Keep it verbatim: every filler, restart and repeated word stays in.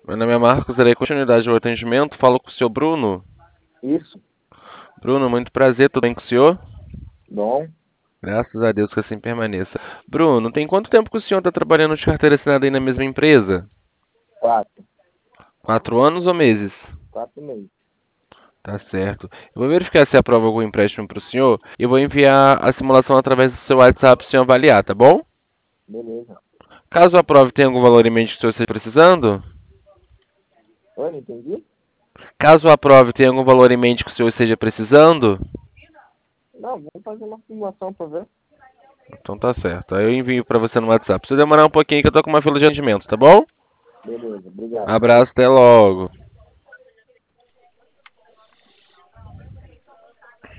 Meu nome é Marcos, darei continuidade ao atendimento. Falo com o senhor Bruno. Isso, Bruno, muito prazer, tudo bem com o senhor? bom, Graças a Deus que assim permaneça. Bruno, tem quanto tempo que o senhor está trabalhando de carteira assinada aí na mesma empresa? quatro, Quatro anos ou meses? quatro meses. Tá certo. Eu vou verificar se aprova algum empréstimo para o senhor e vou enviar a simulação através do seu WhatsApp para o senhor avaliar, tá bom? Beleza. Caso aprove, tem algum valor em mente que o senhor esteja precisando? Oi, não entendi? Caso aprove, tem algum valor em mente que o senhor esteja precisando? Não, vamos fazer uma simulação para ver. Então tá certo. Aí eu envio para você no WhatsApp. Se demorar um pouquinho que eu tô com uma fila de atendimento, tá bom? Beleza, obrigado. Abraço, até logo.